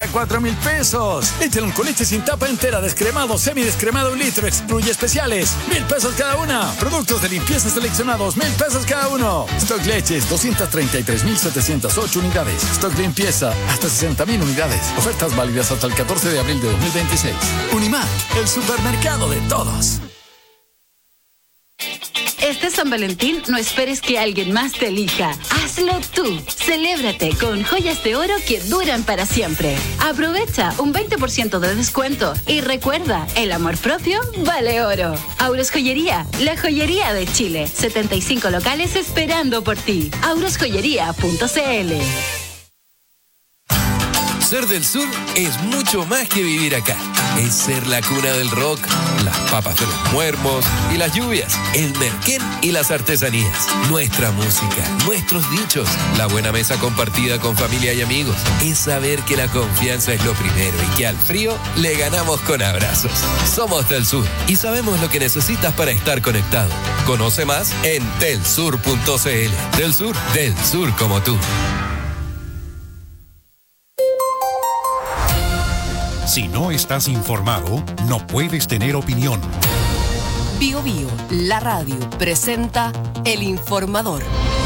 4,000 pesos. Échale con leche sin tapa entera, descremado, semidescremado 1 litro, excluye especiales. 1,000 pesos cada una. Productos de limpieza seleccionados, 1,000 pesos cada uno. Stock leches, 233,708 unidades. Stock limpieza, hasta 60,000 unidades. Ofertas válidas hasta el 14 de abril de 2026. Unimark, el supermercado de todos. Este San Valentín no esperes que alguien más te elija. Hazlo tú. Celébrate con joyas de oro que duran para siempre. Aprovecha un 20% de descuento y recuerda, el amor propio vale oro. Auros Joyería, la joyería de Chile. 75 locales esperando por ti. aurosjoyería.cl. Ser del sur es mucho más que vivir acá. Es ser la cuna del rock, las papas de los muermos y las lluvias, el merquén y las artesanías. Nuestra música, nuestros dichos, la buena mesa compartida con familia y amigos. Es saber que la confianza es lo primero y que al frío le ganamos con abrazos. Somos del sur y sabemos lo que necesitas para estar conectado. Conoce más en telsur.cl. Del sur como tú. Si no estás informado, no puedes tener opinión. Bio Bio, la radio, presenta El Informador.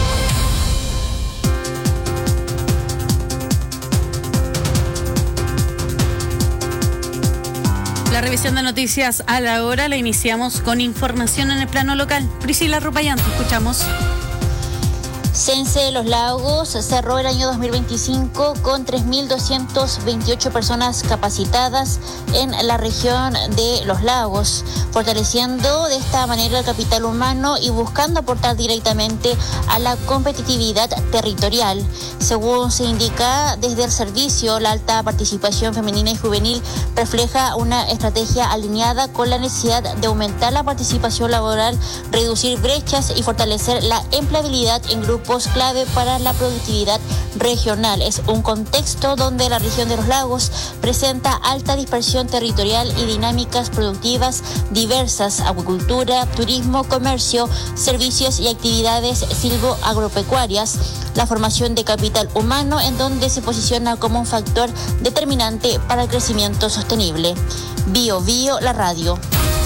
La revisión de noticias a la hora la iniciamos con información en el plano local. Priscila Rupayán, te escuchamos. Cense de los Lagos cerró el año 2025 con 3.228 personas capacitadas en la región de Los Lagos, fortaleciendo de esta manera el capital humano y buscando aportar directamente a la competitividad territorial. Según se indica desde el servicio, la alta participación femenina y juvenil refleja una estrategia alineada con la necesidad de aumentar la participación laboral, reducir brechas y fortalecer la empleabilidad en grupos clave para la productividad regional. Es un contexto donde la región de Los Lagos presenta alta dispersión territorial y dinámicas productivas diversas: acuicultura, turismo, comercio, servicios y actividades silvoagropecuarias. La formación de capital humano, en donde se posiciona como un factor determinante para el crecimiento sostenible. Bio Bio, la radio.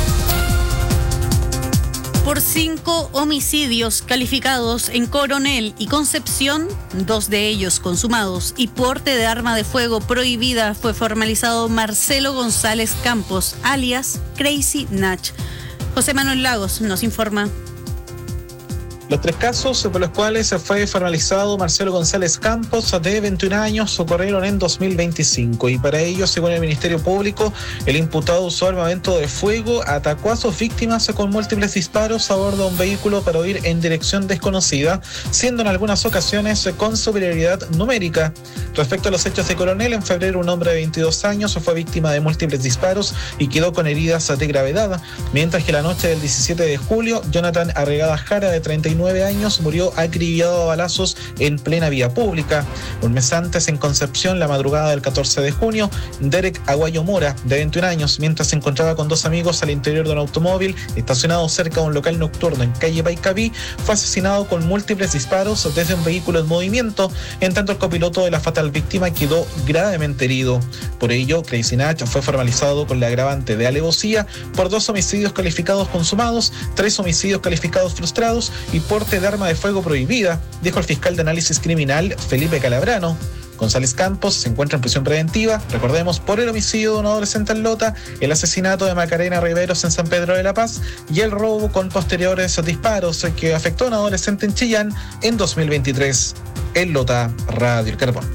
Por 5 homicidios calificados en Coronel y Concepción, 2 de ellos consumados, y porte de arma de fuego prohibida, fue formalizado Marcelo González Campos, alias Crazy Nach. José Manuel Lagos nos informa. Los 3 casos por los cuales fue formalizado Marcelo González Campos, de 21 años, ocurrieron en 2025 y para ello, según el Ministerio Público, el imputado usó armamento de fuego, atacó a sus víctimas con múltiples disparos a bordo de un vehículo para huir en dirección desconocida, siendo en algunas ocasiones con superioridad numérica. Respecto a los hechos de Coronel, en febrero un hombre de 22 años fue víctima de múltiples disparos y quedó con heridas de gravedad, mientras que la noche del 17 de julio, Jonathan Arregada Jara, de 39 años, murió acribillado a balazos en plena vía pública. Un mes antes, en Concepción, la madrugada del 14 de junio, Derek Aguayo Mora, de 21 años, mientras se encontraba con 2 amigos al interior de un automóvil estacionado cerca de un local nocturno en calle Paicaví, fue asesinado con múltiples disparos desde un vehículo en movimiento, en tanto el copiloto de la fatal víctima quedó gravemente herido. Por ello, Crazy Nach fue formalizado con la agravante de alevosía por 2 homicidios calificados consumados, 3 homicidios calificados frustrados y porte de arma de fuego prohibida, dijo el fiscal de análisis criminal Felipe Calabrano. González Campos se encuentra en prisión preventiva, recordemos, por el homicidio de un adolescente en Lota, el asesinato de Macarena Riveros en San Pedro de la Paz y el robo con posteriores disparos que afectó a un adolescente en Chillán en 2023. En Lota, Radio El Carbón.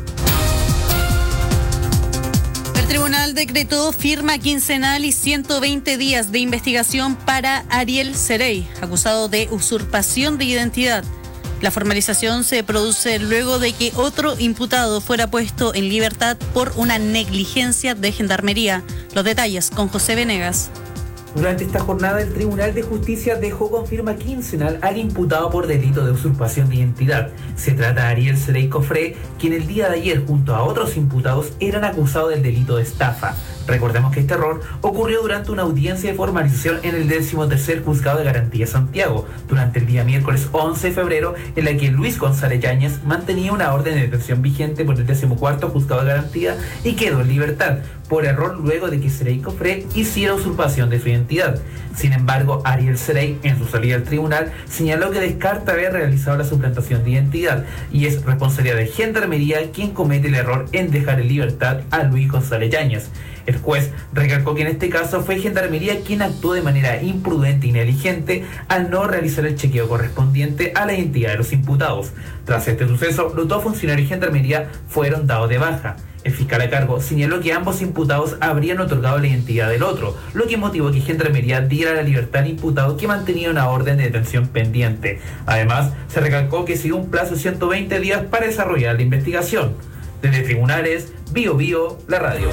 El tribunal decretó firma quincenal y 120 días de investigación para Ariel Cerey, acusado de usurpación de identidad. La formalización se produce luego de que otro imputado fuera puesto en libertad por una negligencia de gendarmería. Los detalles con José Venegas. Durante esta jornada, el Tribunal de Justicia dejó con firma quincenal al imputado por delito de usurpación de identidad. Se trata de Ariel Serey Cofré, quien el día de ayer, junto a otros imputados, eran acusados del delito de estafa. Recordemos que este error ocurrió durante una audiencia de formalización en el 13º Juzgado de Garantía Santiago, durante el día miércoles 11 de febrero, en la que Luis González Yáñez mantenía una orden de detención vigente por el 14º Juzgado de Garantía y quedó en libertad, por error luego de que Serey Cofré hiciera usurpación de su identidad. Sin embargo, Ariel Serey, en su salida al tribunal, señaló que descarta haber realizado la suplantación de identidad y es responsabilidad de Gendarmería quien comete el error en dejar en libertad a Luis González Yáñez. El juez recalcó que en este caso fue Gendarmería quien actuó de manera imprudente y negligente al no realizar el chequeo correspondiente a la identidad de los imputados. Tras este suceso, los dos funcionarios de Gendarmería fueron dados de baja. El fiscal a cargo señaló que ambos imputados habrían otorgado la identidad del otro, lo que motivó que Gendarmería diera la libertad al imputado que mantenía una orden de detención pendiente. Además, se recalcó que siguió un plazo de 120 días para desarrollar la investigación. Desde Tribunales, Bio Bio, la radio.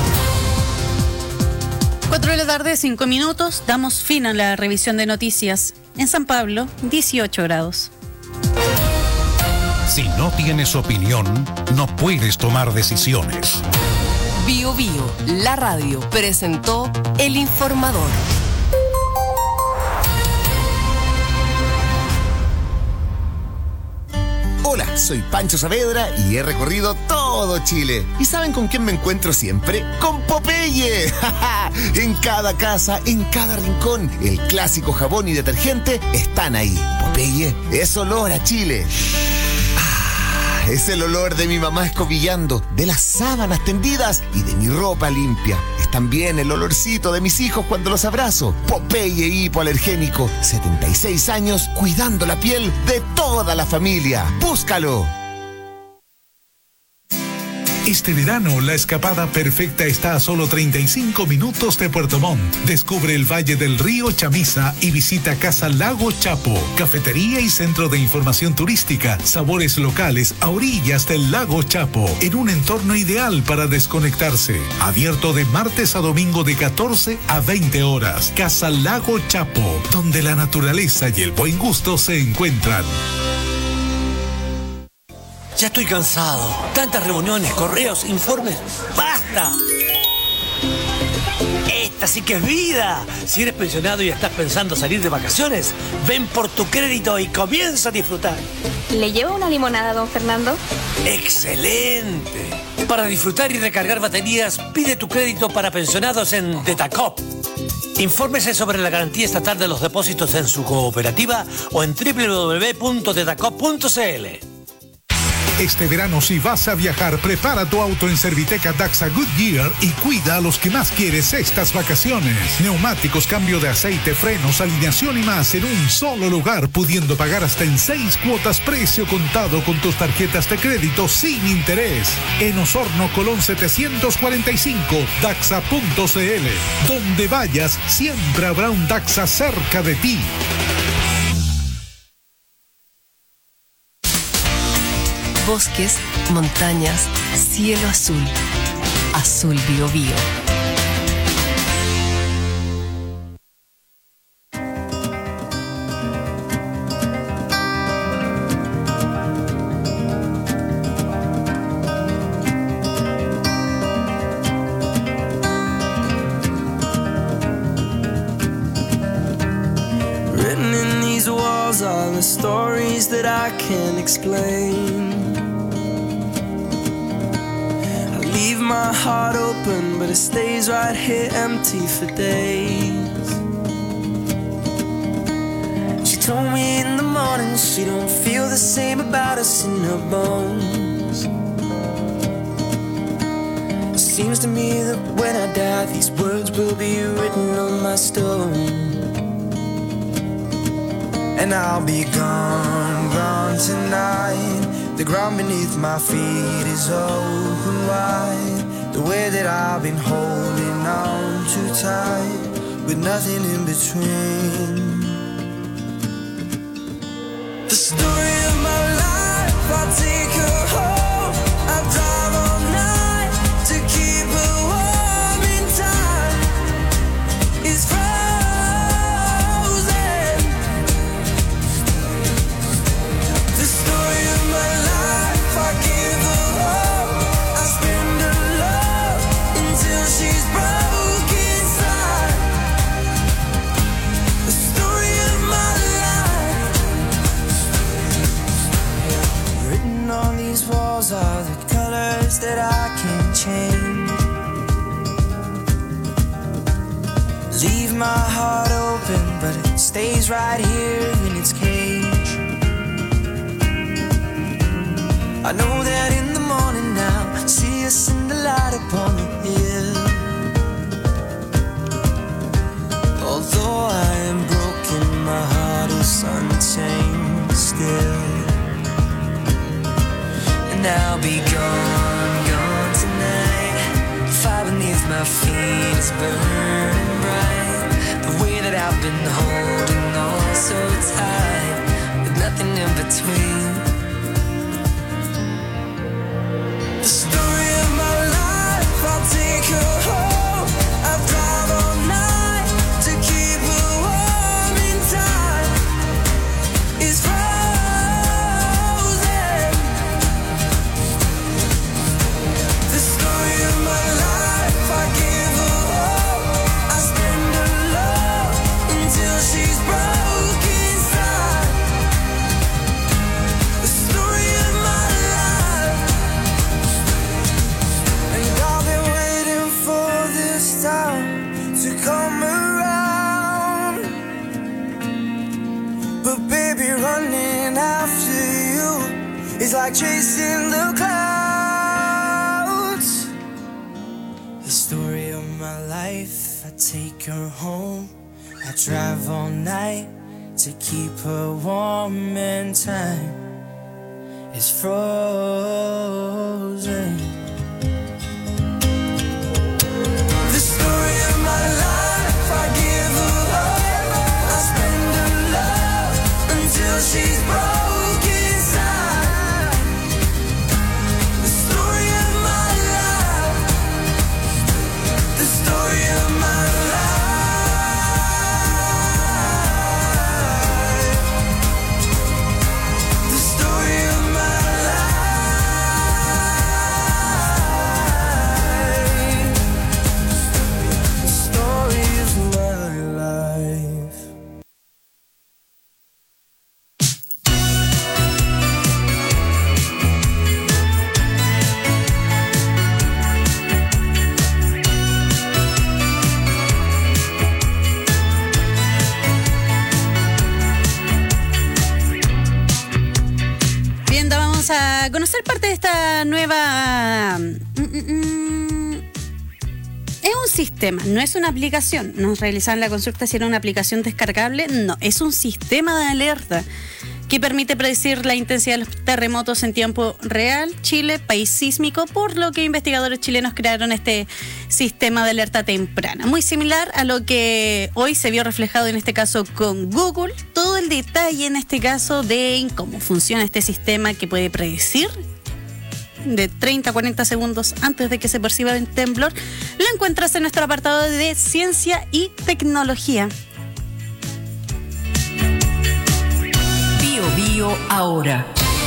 4 de la tarde, 5 minutos. Damos fin a la revisión de noticias. En San Pablo, 18 grados. Si no tienes opinión, no puedes tomar decisiones. Bio Bio, la radio, presentó El Informador. Hola, soy Pancho Saavedra y he recorrido todo Chile. ¿Y saben con quién me encuentro siempre? ¡Con Popeye! En cada casa, en cada rincón, el clásico jabón y detergente están ahí. Popeye es olor a Chile. Es el olor de mi mamá escobillando, de las sábanas tendidas y de mi ropa limpia. Es también el olorcito de mis hijos cuando los abrazo. Popeye hipoalergénico, 76 años cuidando la piel de toda la familia. ¡Búscalo! Este verano, la escapada perfecta está a solo 35 minutos de Puerto Montt. Descubre el Valle del Río Chamisa y visita Casa Lago Chapo, cafetería y centro de información turística, sabores locales a orillas del Lago Chapo, en un entorno ideal para desconectarse. Abierto de martes a domingo de 14 a 20 horas. Casa Lago Chapo, donde la naturaleza y el buen gusto se encuentran. Ya estoy cansado. Tantas reuniones, correos, informes. ¡Basta! Esta sí que es vida. Si eres pensionado y estás pensando salir de vacaciones, ven por tu crédito y comienza a disfrutar. ¿Le llevo una limonada, don Fernando? ¡Excelente! Para disfrutar y recargar baterías, pide tu crédito para pensionados en Detacop. Infórmese sobre la garantía estatal de los depósitos en su cooperativa o en www.detacop.cl. Este verano, si vas a viajar, prepara tu auto en Serviteca Daxa Goodyear y cuida a los que más quieres estas vacaciones. Neumáticos, cambio de aceite, frenos, alineación y más en un solo lugar, pudiendo pagar hasta en 6 cuotas precio contado con tus tarjetas de crédito sin interés. En Osorno, Colón 745, Daxa.cl. Donde vayas, siempre habrá un Daxa cerca de ti. Bosques, montañas, cielo azul. Azul Bio Bio. Written in these walls are the stories that I can't explain. Leave my heart open, but it stays right here empty for days. She told me in the morning she don't feel the same about us in her bones. It seems to me that when I die, these words will be written on my stone. And I'll be gone, gone tonight. The ground beneath my feet is open wide. The way that I've been holding on too tight, with nothing in between. The story of my life, I'll take her home. I'll drive all night to keep her warm in time. It's from Leave my heart open, but it stays right here in its cage. I know that in the morning now, see us in the light upon the hill. Although I am broken, my heart is untamed still. And I'll be gone, gone tonight. Fire beneath my feet is burning bright. The way that I've been holding on so tight, with nothing in between. The story of my life, I'll take her home. I'll drive all night to keep her warm in time. It's frozen. The story of my life, I give her hope. I spend her love until she's broke inside. The story of my life. And I've been waiting for this time to come around. But baby, running after you is like chasing the clouds. The story of my life, I take her home. I drive all night to keep her warm and time is frozen. The story of my life, I give her hope. I spend her love until she's broke inside. The story of my life. The story of my life. The story of my life. The story of my life. Bien, vamos a conocer parte de esta nueva... Es un sistema, no es una aplicación. Nos realizaron la consulta si era una aplicación descargable. No, es un sistema de alerta que permite predecir la intensidad de los terremotos en tiempo real. Chile, país sísmico, por lo que investigadores chilenos crearon este sistema de alerta temprana. Muy similar a lo que hoy se vio reflejado en este caso con Google. Todo el detalle en este caso de cómo funciona este sistema que puede predecir de 30 a 40 segundos antes de que se perciba el temblor, lo encuentras en nuestro apartado de Ciencia y Tecnología. Bio ahora.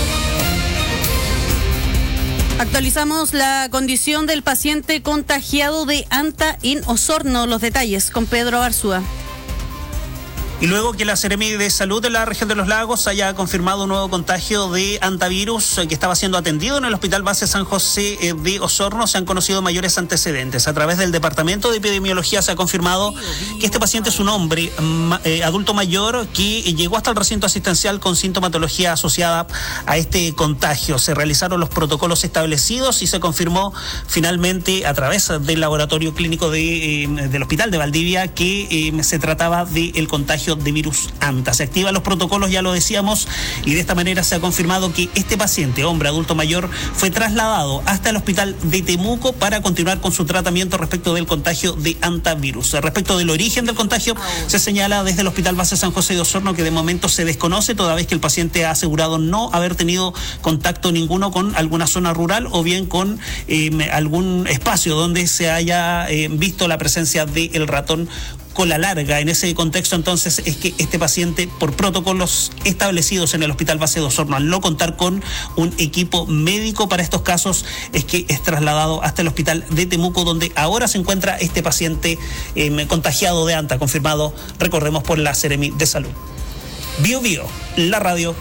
Actualizamos la condición del paciente contagiado de Anta en Osorno. Los detalles con Pedro Arzúa. Y luego que la Seremi de Salud de la región de los Lagos haya confirmado un nuevo contagio de antivirus que estaba siendo atendido en el Hospital Base San José de Osorno, se han conocido mayores antecedentes. A través del Departamento de Epidemiología se ha confirmado que este paciente es un hombre adulto mayor que llegó hasta el recinto asistencial con sintomatología asociada a este contagio. Se realizaron los protocolos establecidos y se confirmó finalmente a través del laboratorio clínico del Hospital de Valdivia que se trataba del contagio de virus Anta. Se activan los protocolos, ya lo decíamos, y de esta manera se ha confirmado que este paciente, hombre adulto mayor, fue trasladado hasta el hospital de Temuco para continuar con su tratamiento respecto del contagio de antivirus. Respecto del origen del contagio, se señala desde el Hospital Base San José de Osorno que de momento se desconoce, toda vez que el paciente ha asegurado no haber tenido contacto ninguno con alguna zona rural o bien con algún espacio donde se haya visto la presencia del ratón cola larga. En ese contexto, entonces, es que este paciente, por protocolos establecidos en el Hospital Base de Osorno, al no contar con un equipo médico para estos casos, es que es trasladado hasta el Hospital de Temuco, donde ahora se encuentra este paciente contagiado de Anta, confirmado, recorremos, por la Seremi de Salud. Bio, la radio.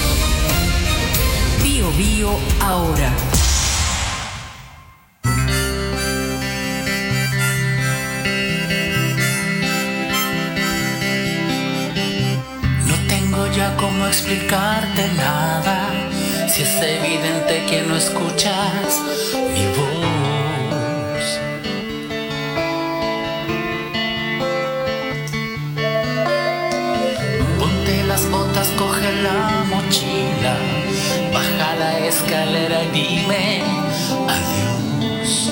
Bio ahora. explicarte nada, si es evidente que no escuchas mi voz. Ponte las botas, coge la mochila, baja la escalera y dime adiós.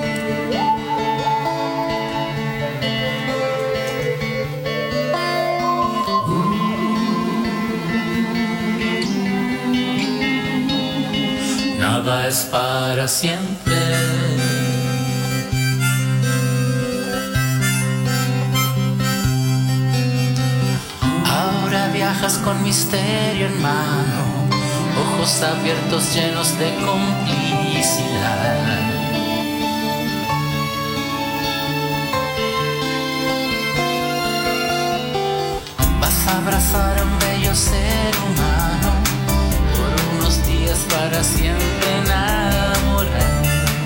Nada es para siempre. Ahora viajas con misterio en mano, ojos abiertos llenos de complicidad. Vas a abrazar a un bello ser humano, por unos días para siempre enamorar.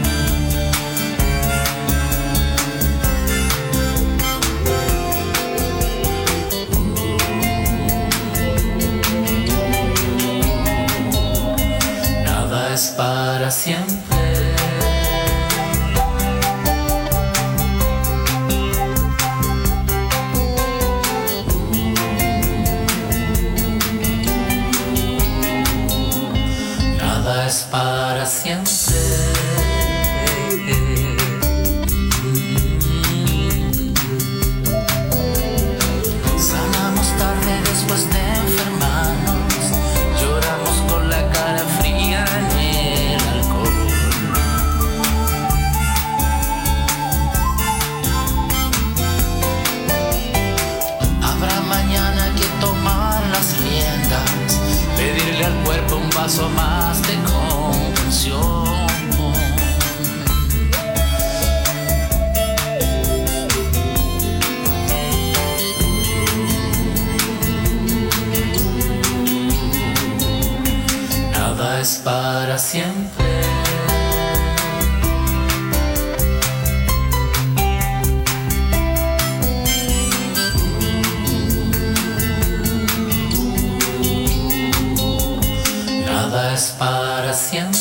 Nada es para siempre. Nada es para siempre. Sanamos tarde después de enfermarnos, lloramos con la cara fría en el alcohol. Habrá mañana que tomar las riendas, pedirle al cuerpo un vaso más de comprensión. Nada es para siempre. Nada es para siempre.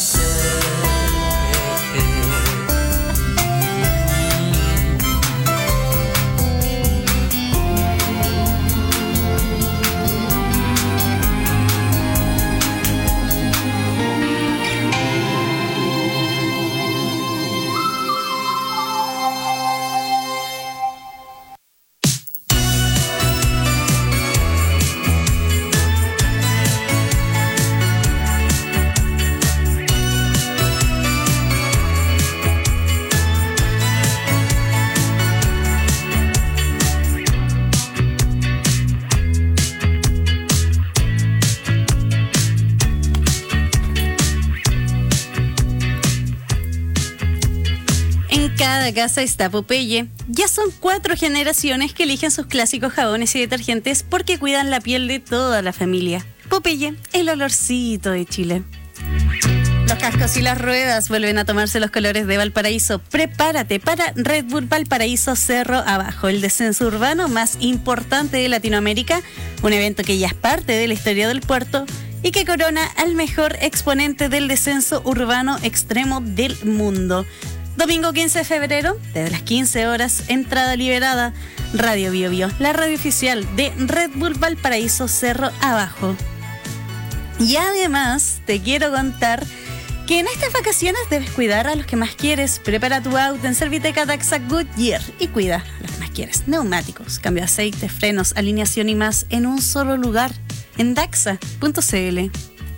Cada casa está Popeye. Ya son 4 generaciones que eligen sus clásicos jabones y detergentes porque cuidan la piel de toda la familia. Popeye, el olorcito de Chile. Los cascos y las ruedas vuelven a tomarse los colores de Valparaíso. Prepárate para Red Bull Valparaíso Cerro Abajo, el descenso urbano más importante de Latinoamérica, un evento que ya es parte de la historia del puerto y que corona al mejor exponente del descenso urbano extremo del mundo. Domingo 15 de febrero, desde las 15 horas, entrada liberada, Radio Bio Bio, la radio oficial de Red Bull Valparaíso Cerro Abajo. Y además, te quiero contar que en estas vacaciones debes cuidar a los que más quieres. Prepara tu auto en Serviteca Daxa Goodyear y cuida a los que más quieres. Neumáticos, cambio de aceite, frenos, alineación y más en un solo lugar, en daxa.cl.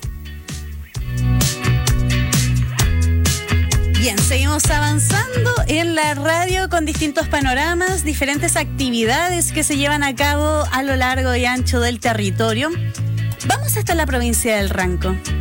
Bien, seguimos avanzando en la radio con distintos panoramas, diferentes actividades que se llevan a cabo a lo largo y ancho del territorio. Vamos hasta la provincia del Ranco.